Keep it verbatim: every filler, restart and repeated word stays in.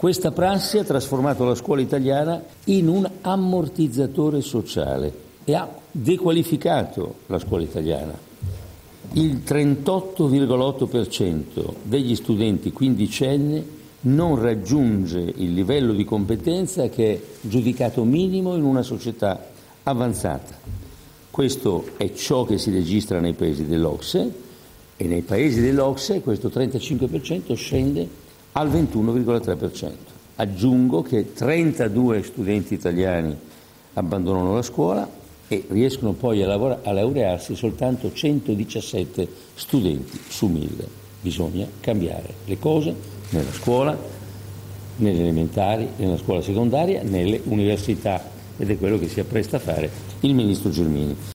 Questa prassi ha trasformato la scuola italiana in un ammortizzatore sociale e ha dequalificato la scuola italiana. Il trentotto virgola otto per cento degli studenti quindicenni non raggiunge il livello di competenza che è giudicato minimo in una società avanzata. Questo è ciò che si registra nei paesi dell'OCSE e nei paesi dell'OCSE questo trentacinque per cento scende al ventuno virgola tre per cento. Aggiungo che trentadue studenti italiani abbandonano la scuola e riescono poi a, lavora- a laurearsi soltanto centodiciassette studenti su mille. Bisogna cambiare le cose nella scuola, nelle elementari, nella scuola secondaria, nelle università, ed è quello che si appresta a fare il ministro Gelmini.